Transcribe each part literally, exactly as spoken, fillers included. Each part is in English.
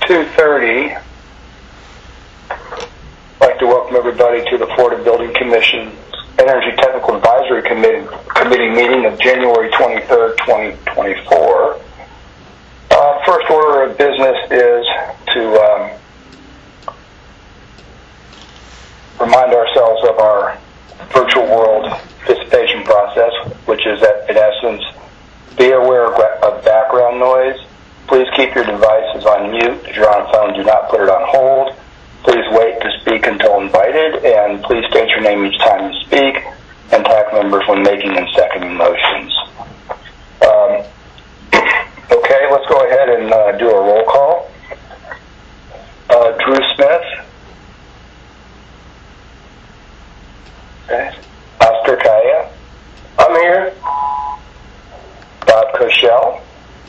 two thirty. I'd like to welcome everybody to the Florida Building Commission Energy Technical Advisory Committee, Committee meeting of January twenty-third, twenty twenty-four. Uh, first order of business is to um, remind ourselves of our virtual world participation process, which is that, in essence, be aware of background noise. Please keep your devices on mute. If you're on a phone, do not put it on hold. Please wait to speak until invited, and please state your name each time you speak, and tag members when making and seconding motions. Um, okay, let's go ahead and uh, do a roll call. Uh, Drew Smith. Okay. Oscar Kaya. I'm here. Bob Koshel.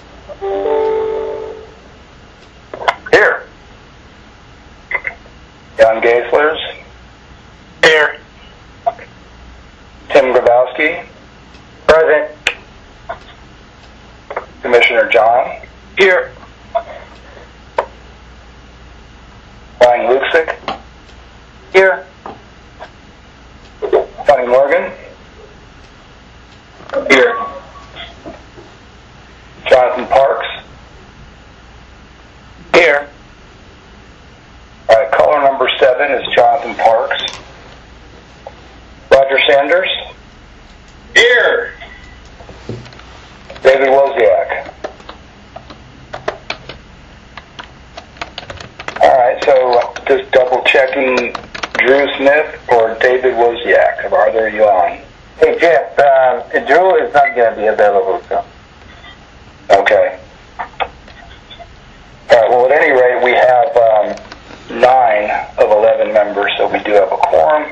Here. Jan Gaislers. Here. Tim Grabowski. Present. Commissioner John. Here. Ryan Luksick. Here. Tony Morgan. Here. Jonathan Parks. Here. All right, caller number seven is Jonathan Parks. Roger Sanders. Here. David Wozniak. All right, so just double checking Drew Smith or David Wozniak. Are there you on? Hey, Jeff, um, Drew is not going to be available, so. Okay. All right, well, at any rate, we have um, nine of eleven members, so we do have a quorum.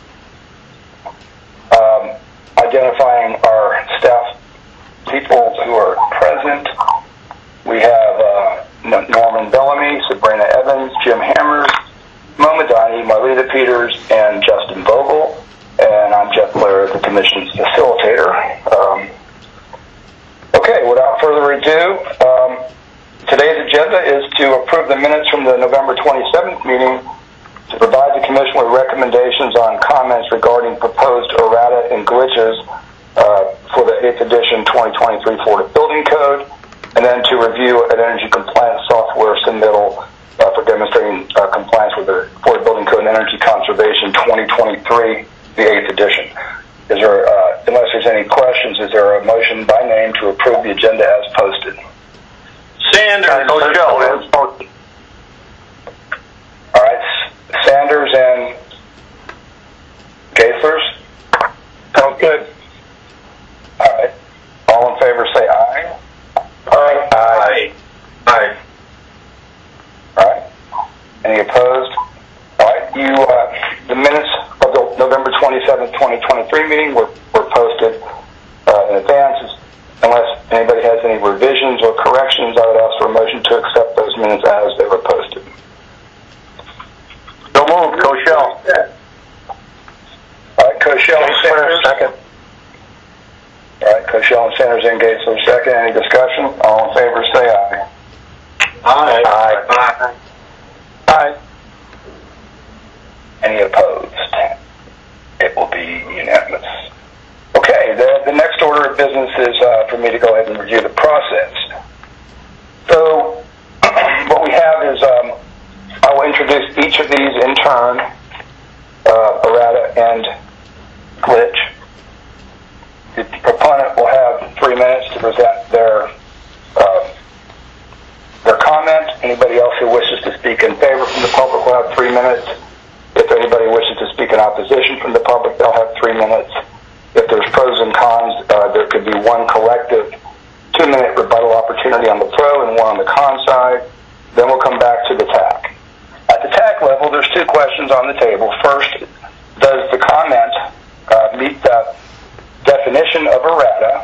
Um, identifying our staff people who are present, we have uh, Norman Bellamy, Sabrina Evans, Jim Hammers, Mo Madani, Marlita Peters, and Justin Vogel. And I'm Jeff Blair, the Commission's facilitator. Um, okay, without further ado, um, today's agenda is to approve the minutes from the November twenty-seventh meeting, to provide the Commission with recommendations on comments regarding proposed errata and glitches uh, for the eighth edition twenty twenty-three Florida Building Code, and then to review an energy compliance software submittal uh, for demonstrating uh, compliance with the Florida Building Code and Energy Conservation twenty twenty-three, the eighth edition. Is there, uh, unless there's any questions, is there a motion by name to approve the agenda as posted? Sanders. Koshel. All right, Sanders and Gaislers. Sounds good. All right. All in favor, say aye. Aye. Aye. Aye. All right. Any opposed? All right. You, uh, the minutes of the November twenty-seventh, twenty twenty-three meeting were, were posted uh, in advance. Unless anybody has any revisions or corrections, I would ask for a motion to accept those minutes as they were posted. So moved, Koshel. Yeah. All right, Koshel and Sanders. Second. All right, Koshel and Sanders and Gates are second. Any discussion? All in favor, say aye. Aye. Aye. Aye. Aye. Any opposed? It will be unanimous. Okay, the, the next order of business is uh, for me to go ahead and review the process. So what we have is um, I will introduce each of these in turn, uh, errata and glitch. The proponent will have three minutes to present their uh, their comment. Anybody else who wishes to speak in favor from the public will have three minutes. If anybody wishes to speak in opposition from the public, they'll have three minutes. If there's pros and cons, uh, there could be one collective two-minute rebuttal opportunity on the pro and one on the con side. Then we'll come back to the T A C. At the T A C level, there's two questions on the table. First, does the comment uh, meet the definition of errata,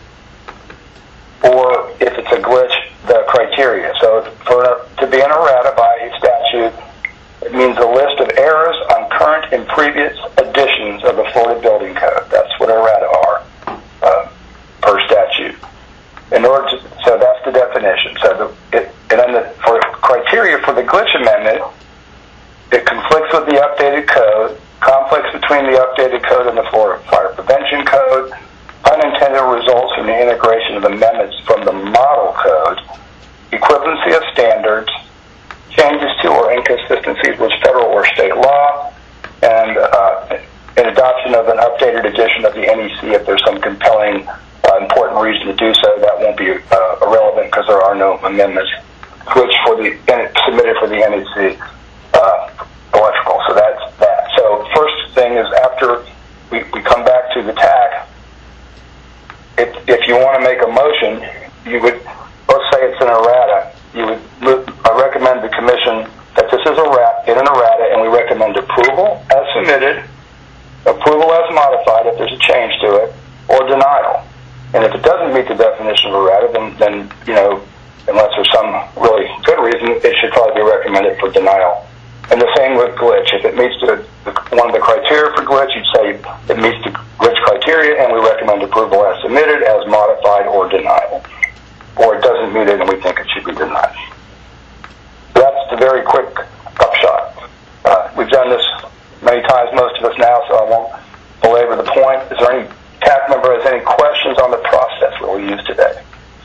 or if it's a glitch, the criteria? So for to be an errata by statute, it means a list of errors on current and previous editions of the Florida Building Code. That's what errata are uh, per statute. In order to, so that's the definition. So the, it, and then the, for criteria criteria for the glitch amendment, it conflicts with the updated code, conflicts between the updated code and the Florida Fire Prevention Code, unintended results from the integration of amendments from the model code, equivalency of standards, changes to or inconsistencies with federal or state law, and uh, an adoption of an updated edition of the N E C if there's some compelling, uh, important reason to do so. That won't be uh, irrelevant because there are no amendments which for the submitted for the N E C uh, electrical. So that's that. So first thing is after we, we come back to the T A C, if, if you want to make a motion, you would, let's say it's an errata, you would I recommend the commission that this is a rat, in an errata, and we recommend approval as submitted, approval as modified if there's a change to it, or denial. And if it doesn't meet the definition of errata, then, then you know, unless there's some really good reason, it should probably be recommended for denial. And the same with glitch. If it meets the, the one of the criteria for glitch, you'd say it meets the glitch criteria, and we recommend approval as submitted, as modified, or denial. Or it doesn't meet it, and we think it should be denied. That's the very quick upshot. Uh, we've done this many times, most of us now, so I won't belabor the point. Is there any T A C member has any questions on the process that we use today?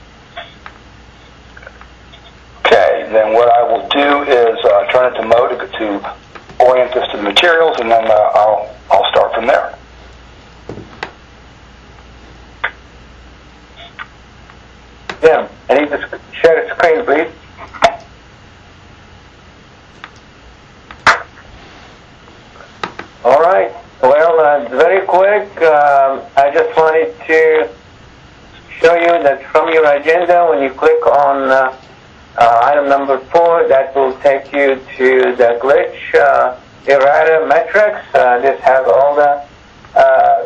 Okay, then what I will do is uh, turn it to Mo to, to orient this to the materials, and then uh, I'll I'll start from there. Jim, I need to share the screen, please. All right. Well, uh, very quick, um, I just wanted to show you that from your agenda, when you click on uh, uh, item number four, that will take you to the glitch uh, errata metrics. Uh, this has all the, uh,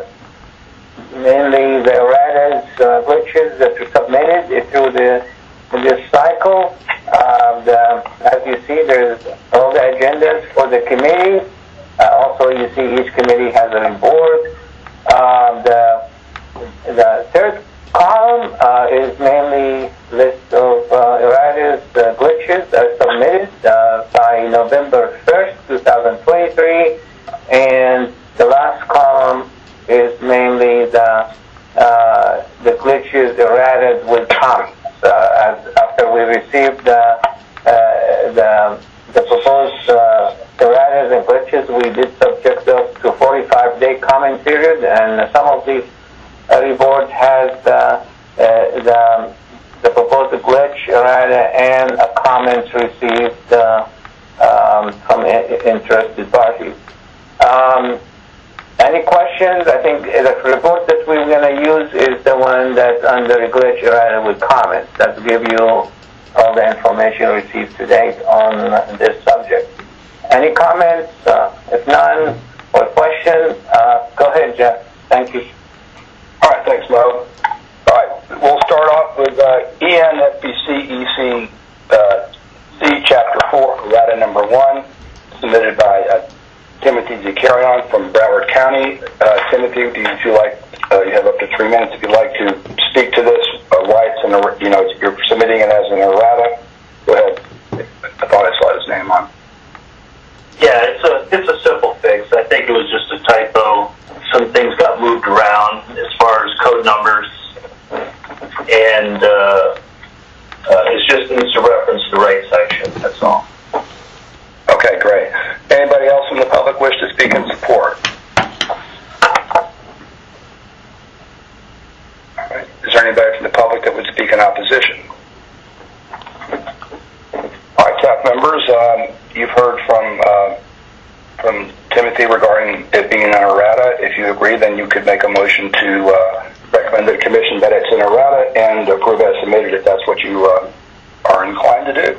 mainly the erratas, uh, glitches that were submitted through the this cycle. Uh, the, as you see, there's all the agendas for the committee. Uh, also, you see each committee has a report. Uh, the, the third column uh, is mainly list of uh, erratas, uh, glitches that are submitted uh, by November first, twenty twenty-three. And the last column is mainly the uh, the glitches, erratas with comments. Uh, as, after we received the, uh, the, the proposed uh, erratas and glitches, we did subject those to forty-five day comment period, and some of these uh, reports has uh, uh, the, the proposed glitch, errata, and a comments received uh, um, from interested parties. Um, any questions? I think the report that we're going to use is the one that's under glitch, errata with comments. That will give you all the information received to date on this subject. Any comments? Uh, if none, or questions, uh, go ahead, Jeff. Thank you. All right, thanks, Mo. All right, we'll start off with uh, E N F B C E C uh, C Chapter four, errata number one, submitted by uh, Timothy Zakarian from Broward County. Uh, Timothy, do you feel like uh, you have up to three minutes if you'd like to speak to this? Uh, why it's an, er- you know, you're submitting it as an errata? Go ahead. I thought I saw his name on. Yeah, it's a it's a simple fix. I think it was just a typo. Some things got moved around as far as code numbers, and uh, uh, it just needs to reference the right section. That's all. Okay, great. Anybody else from the public wish to speak in support? All right. Is there anybody from the public that would speak in opposition? All right, staff members, um, you've heard from uh, from Timothy regarding it being an errata. If you agree, then you could make a motion to uh, recommend to the commission that it's an errata and approve as submitted if that's what you uh, are inclined to do.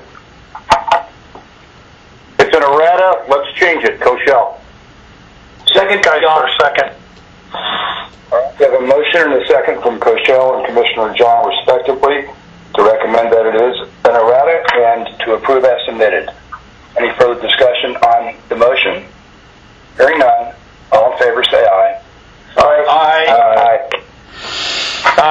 It's an errata. Let's change it. Koshel. Second, John. Second. All right, we have a motion and a second from Koshel and Commissioner John, respectively, to recommend that it is an errata and to approve as submitted. Any further discussion on the motion? Hearing none, all in favor say aye. Aye. Aye.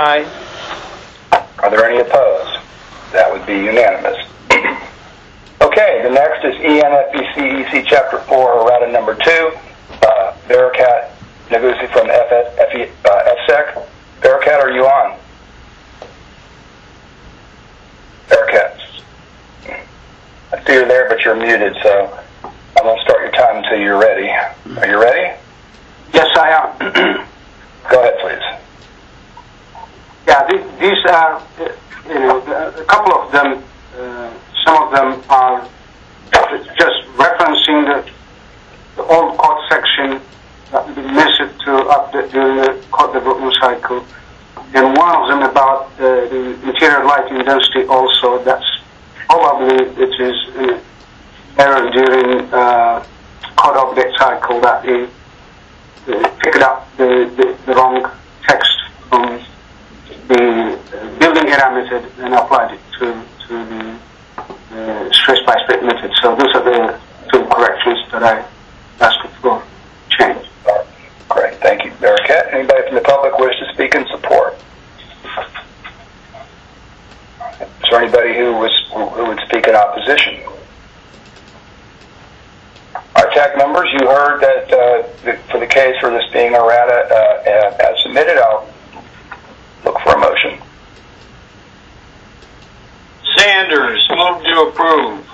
Aye. Are there any opposed? That would be unanimous. Okay. Okay, the next is E N F B C E C Chapter four, errata number two, uh, Bearcat Nagusi from F E, uh, F S E C. Bearcat, are you on? Bearcat. I see you're there, but you're muted, so I won't start your time until you're ready. Are you ready? Yes, I am. Go ahead, please. Yeah, th- these are, uh, you know, a couple of them, uh, some of them are just referencing the, the old code section that we missed to update during the code development cycle. And one of them about uh, the interior lighting density also, that's probably it is an error during uh, code update cycle that we uh, picked up the, the, the wrong text from the building area method and applied it to, to the uh, stress by split method. So those are the two corrections that I asked for change. Great, thank you, Bearcat. Anybody from the public wish to speak in support? Is there anybody who was who would speak in opposition? Our T A C members, you heard that uh, the, for the case for this being errata uh, as submitted, I'll look for a motion. Sanders, move to approve.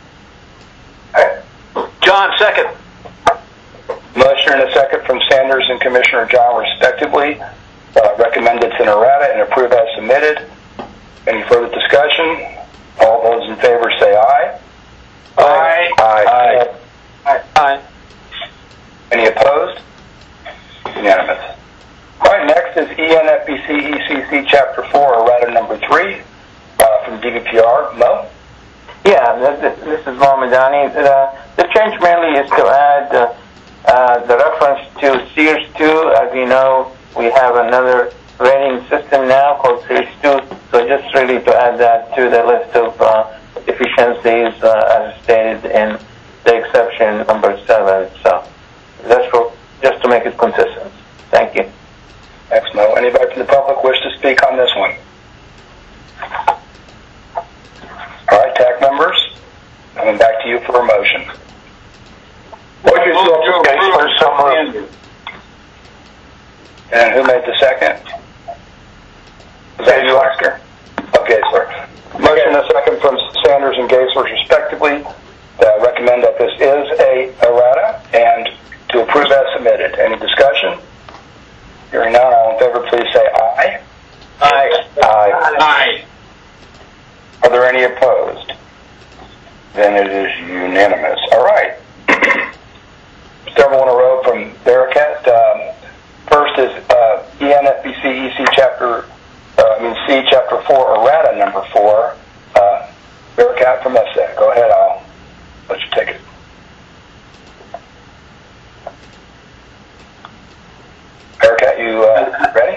John, second. Motion and a second from Sanders and Commissioner John, respectively. Uh, recommend it's an errata and approve as submitted. Any further discussion? All those in favor say aye. Aye. Aye. Aye. Aye. Any opposed? Unanimous. All right, next is E N F B C E C C Chapter four, errata number three, uh, from D B P R. Mo? Yeah, this, this is Mo Madani. The, the change mainly is to add uh, uh, the reference to Sears two. As you know, we have another rating system now called Sears two, so just really to add that to the list of uh, efficiencies uh, as stated in the exception number seven. So that's for, just to make it consistent. Thank you. Thanks, Mo. Anybody from the public wish to speak on this one? All right, T A C members, coming back to you for a motion. Move to approve. Sanders. And who made the second? Was that you, Oscar? Okay, sir. Motion and a second from Sanders and Gaisler, respectively. Uh, recommend that this is a errata and to approve as submitted. Any discussion? Hearing none, all in favor, please say aye. Aye. Aye. Aye. Are there any opposed? Then it is unanimous. All right. Several in a row from Bearcat. Um, first is uh, E N F B C E C Chapter, uh, I mean C Chapter four, errata number four. Uh, Bearcat from F S E C. Go ahead, I'll let you take it. Bearcat, you uh, ready?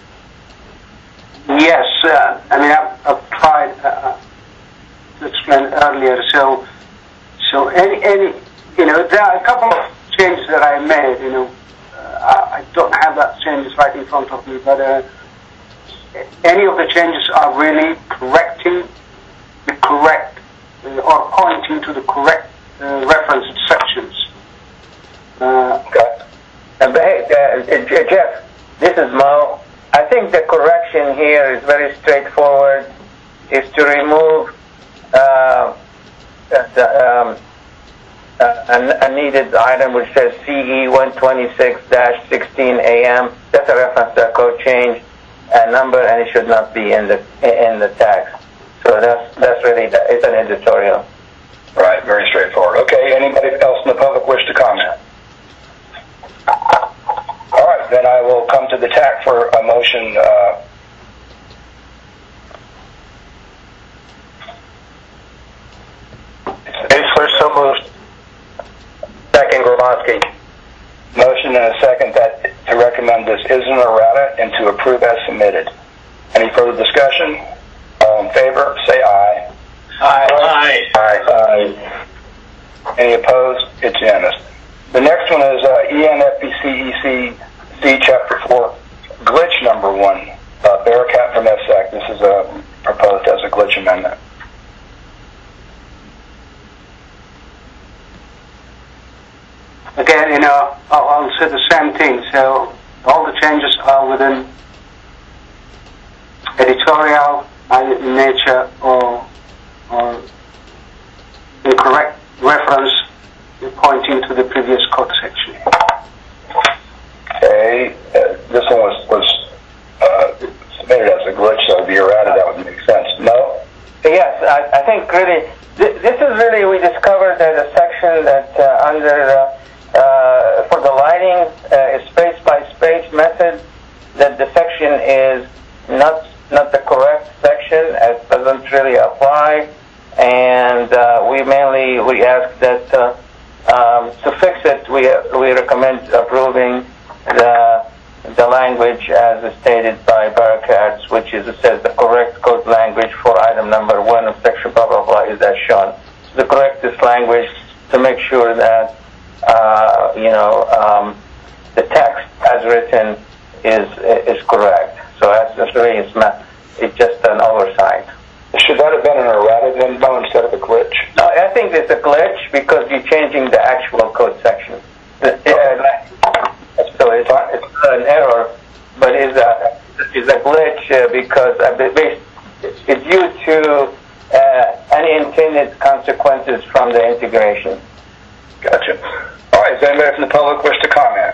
Yes, uh, I mean, I've, I've tried uh, to explain earlier. So, so any, any, you know, there are a couple of changes that I made. You know, uh, I don't have that changes right in front of me, but uh, any of the changes are really correcting the correct uh, or pointing to the correct uh, referenced sections. Uh, Okay. Uh, but hey, uh, Jeff, this is Mo. I think the correction here is very straightforward, is to remove uh, the, um, uh, a, a needed item which says C E one twenty-six dash sixteen A M. That's a reference to a code change uh, number, and it should not be in the in the text. So that's that's really the, it's an editorial. Right, very straightforward. Okay, anybody else in the public wish to comment? All right, then I will come to the T A C for a motion. Uh, Gaisler, so moved. Second, Grabowski. motion and a second that to recommend this is an errata and to approve as submitted. Any further discussion? All in favor, say aye. Aye. Aye. Aye. Any opposed? It's unanimous. The next one is uh, E N F B C E C C Chapter four, glitch number one, uh, Bearcat from F S E C. This is uh, proposed as a glitch amendment. again, you know, I'll, I'll say the same thing. So all the changes are within editorial either in nature or, or incorrect reference pointing to the previous code section. Okay, uh, this one was, was uh, submitted as a glitch, so the errata, that would make sense. No? Yes, I, I think really, th- this is really, we discovered that a section that uh, under, uh, uh, for the lighting, uh, space by space method, that the section is not not the correct section, it doesn't really apply, and uh, we mainly, we ask that uh, um, to fix it, we we recommend approving the the language as stated by Baracats, which is, it says the correct code language for item number one of section blah blah blah is as shown. So the correctest language to make sure that uh, you know um, the text as written is is correct. So that's, that's really it's not, it's just an oversight. Should that have been an errata then, Mo, instead of a glitch? No, I think it's a glitch because you're changing the actual code section. The, uh, so it's, it's not an error, but it's a, it's a glitch uh, because uh, it's due to uh, unintended consequences from the integration. Gotcha. All right, does anybody from the public wish to comment?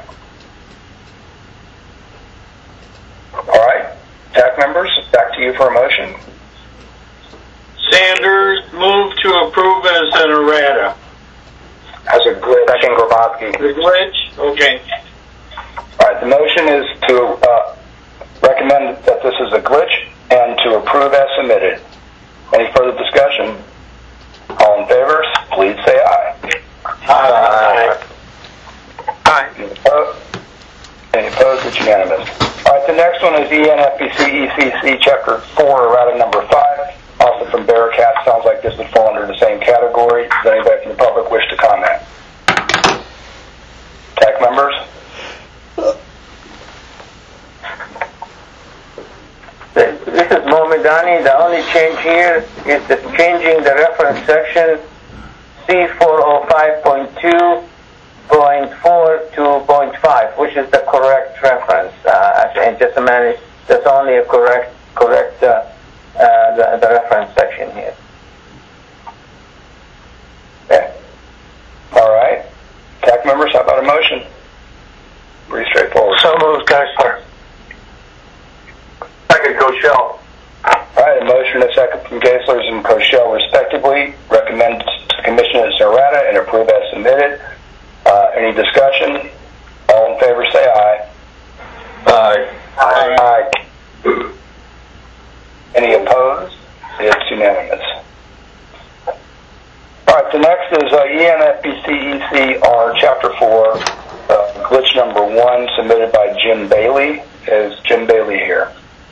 All right, T A C members, back to you for a motion. Sanders, move to approve as an errata. As a glitch. Second, Grabowski. The glitch? Okay. All right, the motion is to uh, recommend that this is a glitch and to approve as submitted. Any further discussion? All in favor, please say aye. Aye. Aye. Any opposed? Any opposed? It's unanimous. All right, the next one is E N F B C E C C Chapter four, errata number five. Also from Bearcat, sounds like this would fall under the same category. Does anybody from the public wish to comment? T A C members? This is Mohamedani. The only change here is the changing the reference section C four oh five point two point four to point five, which is the correct reference. Uh, and just a minute, that's only a correct correct uh, uh, the, the reference section here. Okay. All right. T A C members, how about a motion? Pretty straightforward. So moved, Geisler. Second, Koschel. All right, a motion and a second from Geisler and Koschel, respectively. Recommend to the commission as errata and approve as submitted. Uh, any discussion? All in favor, say aye. Aye. Aye. Aye. Any opposed? It's unanimous. All right, the next is uh, E N F B C E C R Chapter four, uh, glitch number one, submitted by Jim Bailey. Is Jim Bailey here?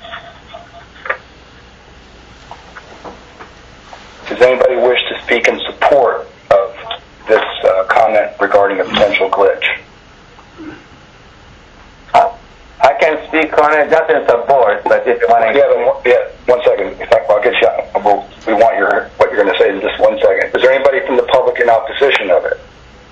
Does anybody wish to speak in support of this uh, comment regarding a potential glitch? Uh, I can speak on it, not in support, but if you want to... Yeah, one, yeah, one second. In fact, I'll get you. We'll, we want your what you're going to say in just one second. Is there anybody from the public in opposition of it?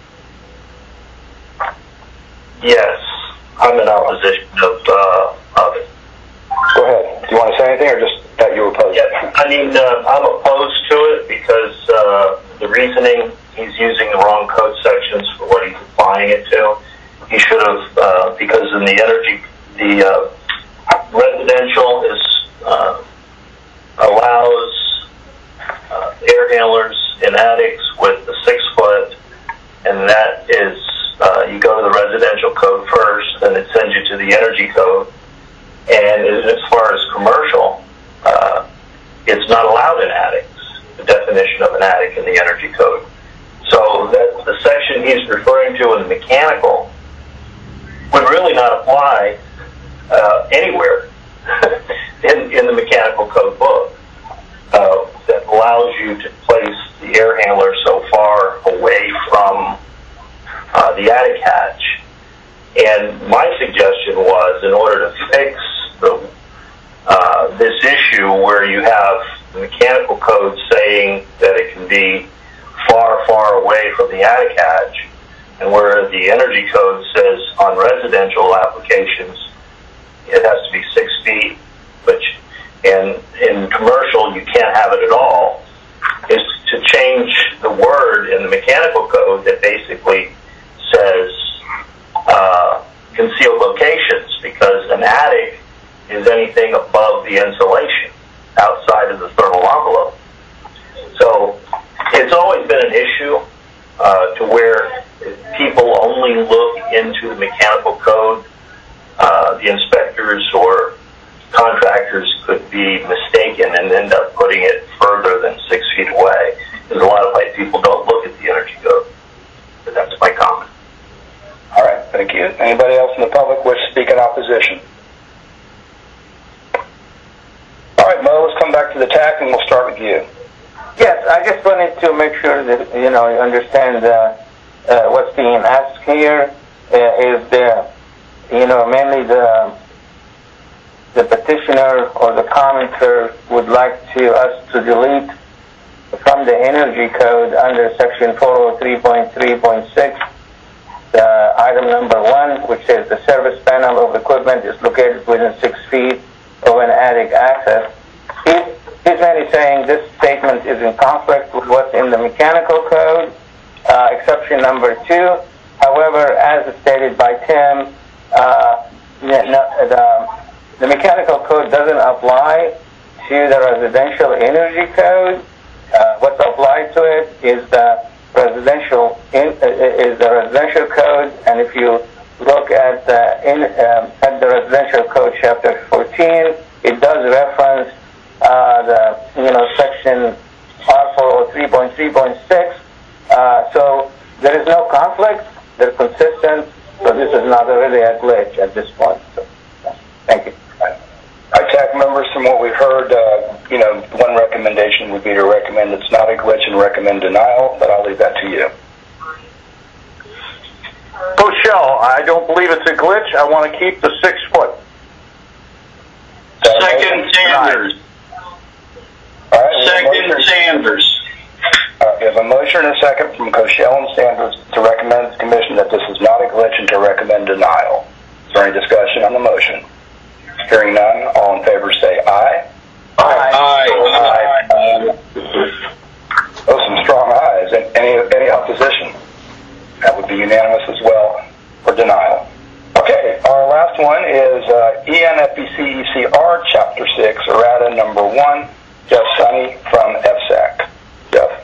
Yes, I'm in opposition of, uh, of it. Go ahead. Do you want to say anything, or just that you oppose it? Yeah, I mean, uh, I'm opposed to it because uh, the reasoning, he's using the wrong code sections for what he's applying it to. He should have, uh, because in the energy, the uh, residential is uh, allows uh, air handlers in attics with the six foot, and that is, uh, you go to the residential code first, then it sends you to the energy code. And as far as commercial, uh, it's not allowed in attics, the definition of an attic in the energy code. So that the section he's referring to in the mechanical would really not apply uh, anywhere in, in the mechanical code book uh, that allows you to place the air handler so far away from uh, the attic hatch. And my suggestion was, in order to fix the, uh, this issue where you have the mechanical code saying that it can be far, far away from the attic hatch, and where the energy code says on residential applications it has to be six feet, which in in commercial you can't have it at all, is to change the word in the mechanical code that basically says uh, concealed locations, because an attic is anything above the insulation outside of the thermal envelope. So it's always been an issue uh, to where people only look into the mechanical code. Uh, the inspectors or contractors could be mistaken and end up putting it further than six feet away. Because a lot of like, people don't look at the energy code. But that's my comment. All right, thank you. Anybody else in the public wish to speak in opposition? All right, Mo, let's come back to the T A C, and we'll start with you. Yes, I just wanted to make sure that, you know, you understand uh, uh, what's being asked here uh, is the, you know, mainly the the petitioner or the commenter would like to us to delete from the energy code under section four oh three point three point six the item number one, which says the service panel of equipment is located within six feet of an attic access. He's, he's mainly saying this statement is in conflict with what's in the mechanical code, uh, exception number two. However, as stated by Tim, uh, the, the mechanical code doesn't apply to the residential energy code. Uh, what's applied to it is the residential in, uh, is the residential code, and if you look at the in, um, at the residential code chapter fourteen, it does reference uh, the you know section R four oh three point three point six. Uh, so there is no conflict; they're consistent. So this is not really a glitch at this point. So, yeah. Thank you. I T A C members, from what we've heard, uh, you know, one recommendation would be to recommend it's not a glitch and recommend denial, but I'll leave that to you. Rochelle, I don't believe it's a glitch. I want to keep the six foot. Second Sanders. All right, Second Sanders. Uh, we have a motion and a second from Koshel and Sanders to recommend to the commission that this is not a glitch and to recommend denial. Is there any discussion on the motion? Hearing none, all in favor say aye. Aye. Aye. Aye. Those are some strong ayes. Any, any opposition? That would be unanimous as well for denial. Okay, our last one is uh, E N F B C E C R Chapter six, errata number one, Jeff Sonny from F S A C. Jeff.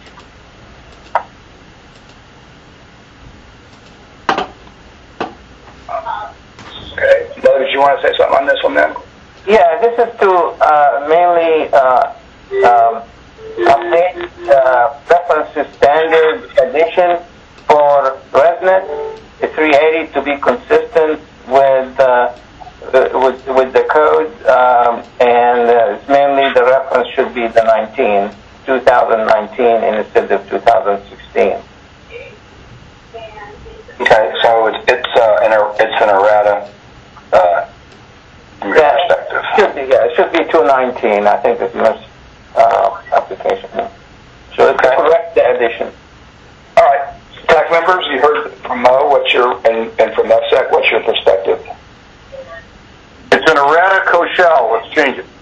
Okay. Mo, did you want to say something on this one then? Yeah, this is to uh, mainly uh, um, update uh, reference to standard edition for ResNet, the three eighty, to be consistent with uh, with with the code, um, and uh, mainly the reference should be the nineteen, two thousand nineteen instead of two thousand sixteen. Okay, so it's it's uh, an er- it's an errata uh, from your Yeah, perspective. should be, yeah, it should be two nineteen, I think, is most uh, application. So it's Okay. correct the addition. All right, T A C members, you heard from Mo. What's your and, and from F S A C, what's your perspective? It's an errata Koshel. Let's change it.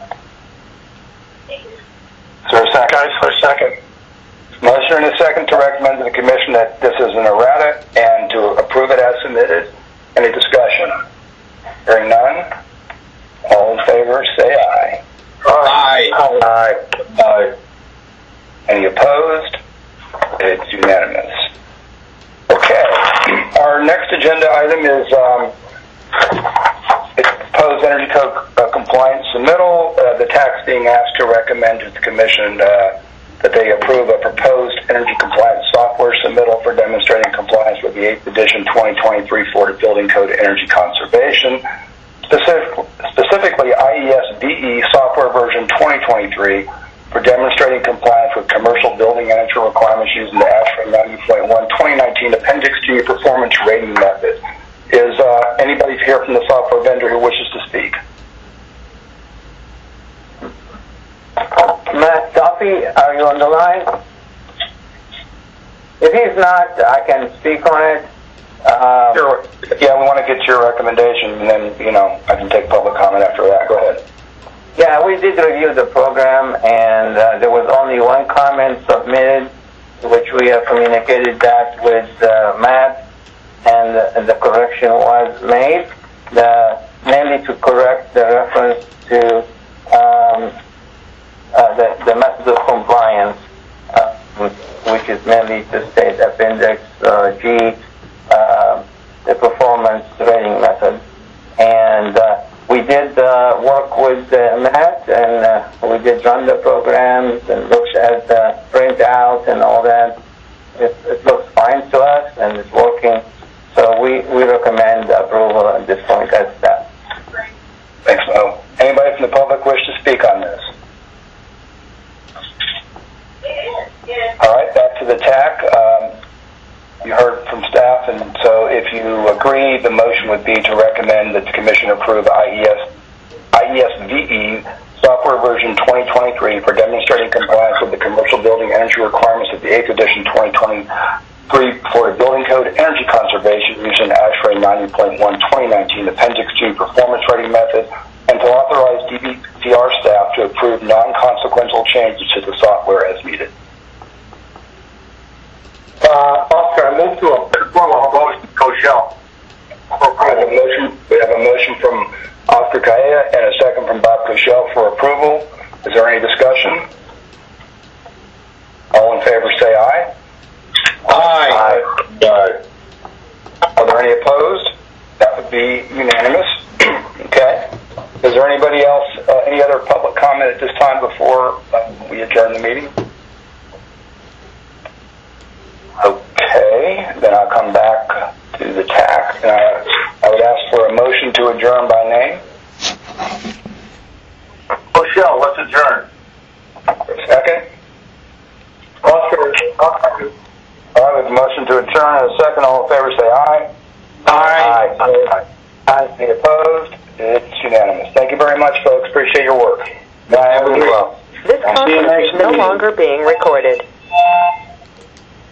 Is there a second? Guys, for a second. Motion and a second to recommend to the commission that this is an errata and to approve it as submitted. Any discussion? Hearing none, all in favor say aye. Aye. Aye. Aye. Any opposed? It's unanimous. Okay. Our next agenda item is um, it's proposed energy code uh, compliance submittal. Uh, the tax being asked to recommend to the commission uh, that they approve a proposed energy compliance software submittal for demonstrating compliance with the eighth edition twenty twenty-three Florida Building Code Energy Conservation, specific, specifically I E S B E software version twenty twenty-three for demonstrating compliance with commercial building energy requirements using the ASHRAE ninety point one twenty nineteen Appendix G performance rating method. Is uh, anybody here from the software vendor who wishes to speak? Matt Duffy, are you on the line? if he's not, I can speak on it. Um, Sure. Yeah, we want to get your recommendation, and then, you know, I can take public comment after that. Go ahead. Yeah, we did review the program, and uh, there was only one comment submitted, which we have communicated that with uh, Matt, and uh, the correction was made, the, mainly to correct the reference to um, uh, the, the method of compliance, uh, which is mainly to state Appendix uh, G, uh, the performance rating method. And uh, we did uh, work with uh, Matt, and uh, we did run the programs and looked at the printout and all that. It, it looks fine to us, and it's working. So we, we recommend approval at this point as that. Thanks, Mo. Anybody from the public wish to speak on this? All right, back to the T A C. Um, you heard from staff, and so if you agree, the motion would be to recommend that the Commission approve I E S, I E S V E software version twenty twenty-three for demonstrating compliance with the commercial building energy requirements of the eighth edition twenty twenty-three Florida Building Code energy conservation using ASHRAE ninety point one twenty nineteen Appendix G performance rating method, and to authorize D B C R staff to approve non-consequential changes to the software as needed. Uh, Oscar, I move to approve a motion, Koshel. We have a motion, we have a motion from Oscar Caella and a second from Bob Koshel for approval. Is there any discussion? All in favor say aye. Aye. Aye. Are there any opposed? That would be unanimous. Okay. Is there anybody else, uh, any other public comment at this time before uh, we adjourn the meeting? Okay, then I'll come back to the T A C. Uh, I would ask for a motion to adjourn by name. Koshel, let's adjourn. For a second. Oscar, Oscar. All right, with a motion to adjourn and a second, all in favor say aye. Aye. Aye. Aye. Any opposed? It's unanimous. Thank you very much, folks. Appreciate your work. Bye, everyone. This conference is no longer being recorded.